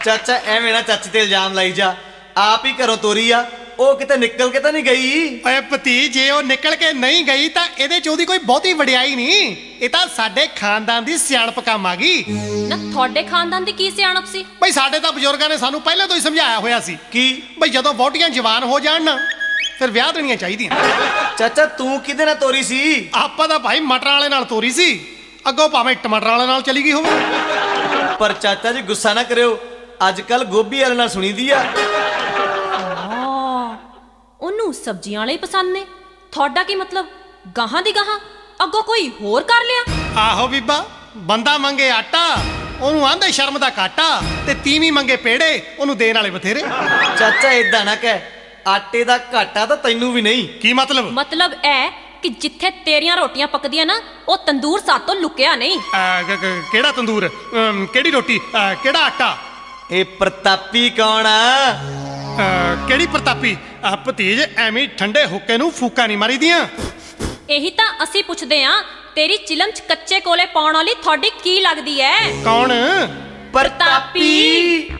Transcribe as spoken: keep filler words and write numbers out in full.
ਚਾਚਾ ਐਵੇਂ ਨਾ ਚਾਚੀ ਤੇ ਇਲਜ਼ਾਮ ਲਾਈ ਜਾ, ਆਪ ਹੀ ਘਰੋਂ ਤੋਰੀ ਆ, ਉਹ ਕਿਤੇ ਨਿਕਲ ਕੇ ਤਾਂ ਨਹੀਂ ਗਈ। ਓਏ ਭਤੀ, ਜੇ ਉਹ ਨਿਕਲ ਕੇ ਨਹੀਂ ਗਈ ਤਾਂ ਇਹਦੇ ਚ ਉਹਦੀ ਕੋਈ ਬਹੁਤੀ ਵਡਿਆਈ ਨਹੀਂ, ਇਹ ਤਾਂ ਸਾਡੇ ਖਾਨਦਾਨ ਦੀ ਸਿਆਣਪ ਕੰਮ ਆ ਗਈ। ਨਾ ਤੁਹਾਡੇ ਖਾਨਦਾਨ ਦੀ ਕੀ ਸਿਆਣਪ ਸੀ? ਬਈ ਸਾਡੇ ਤਾਂ ਬਜ਼ੁਰਗਾਂ ਨੇ ਸਾਨੂੰ ਪਹਿਲਾਂ ਤੋਂ ਹੀ ਸਮਝਾਇਆ ਹੋਇਆ ਸੀ ਕੀ? ਬਈ ਜਦੋਂ ਵਹੁਟੀਆਂ ਜਵਾਨ ਹੋ ਜਾਣ ਨਾ ਫਿਰ ਵਿਆਹ ਦੇਣੀਆਂ ਚਾਹੀਦੀਆਂ। ਚਾਚਾ ਤੂੰ ਕਿਹਦੇ ਨਾਲ ਤੋਰੀ ਸੀ? ਆਪਾਂ ਤਾਂ ਭਾਈ ਮਟਰਾਂ ਵਾਲੇ ਨਾਲ ਤੋਰੀ ਸੀ, ਅੱਗੋਂ ਭਾਵੇਂ ਟਮਾਟਰਾਂ ਵਾਲੇ ਨਾਲ ਚਲੀ ਗਈ ਹੋਵੇ। ਪਰ ਚਾਚਾ ਜੀ ਗੁੱਸਾ ਨਾ ਕਰਿਓ, ਅੱਜ ਕੱਲ ਗੋਭੀ ਵਾਲੇ ਨਾਲ ਸੁਣੀਦੀ ਆ। ਉਹਨੂੰ ਸਬਜ਼ੀਆਂ ਵਾਲੇ ਹੀ ਪਸੰਦ ਨੇ, ਤੁਹਾਡਾ ਕੀ ਮਤਲਬ ਗਾਹਾਂ ਦੀ ਗਾਹਾਂ ਅੱਗੋਂ ਕੋਈ ਹੋਰ ਕਰ ਲਿਆ? ਆਹੋ ਬੀਬਾ, ਬੰਦਾ ਮੰਗੇ ਆਟਾ ਉਹਨੂੰ ਆਂਦੇ ਸ਼ਰਮ ਦਾ ਕਾਟਾ, ਤੇ ਤੀਵੀਂ ਮੰਗੇ ਪੇੜੇ ਉਹਨੂੰ ਦੇਣ ਵਾਲੇ ਬਥੇਰੇ। ਚਾਚਾ ਏਦਾਂ ਨਾ ਕਹਿ, ਆਟੇ ਦਾ ਘਾਟਾ ਤਾਂ ਤੈਨੂੰ ਵੀ ਨਹੀਂ। ਕੀ ਮਤਲਬ? ਮਤਲਬ ਇਹ ਕਿ ਜਿੱਥੇ ਤੇਰੀਆਂ ਰੋਟੀਆਂ ਪੱਕਦੀਆਂ ਨਾ, ਉਹ ਤੰਦੂਰ ਸਾਤੋਂ ਲੁਕਿਆ ਨਹੀਂ। ਕਿਹੜਾ ਤੰਦੂਰ? ਅਮ, ਕਿਹੜੀ ਰੋਟੀ? ਅ, ਕਿਹੜਾ ਆਟਾ? ਇਹ ਪ੍ਰਤਾਪੀ ਕੌਣ ਆ? ਅ, ਕਿਹੜੀ ਪ੍ਰਤਾਪੀ? ਆ ਭਤੀਜ, ਐਵੇਂ ਠੰਡੇ ਹੁੱਕੇ ਨੂੰ ਫੂਕਾ ਨਹੀਂ ਮਾਰੀਦੀਆਂ। ਇਹੀ ਤਾਂ ਅਸੀਂ ਪੁੱਛਦੇ ਆਂ, ਤੇਰੀ ਚਿਲਮ 'ਚ ਕੱਚੇ ਕੋਲੇ ਪਾਉਣ ਵਾਲੀ ਤੁਹਾਡੀ ਕੀ ਲੱਗਦੀ ਐ? ਕੌਣ? ਪ੍ਰਤਾਪੀ।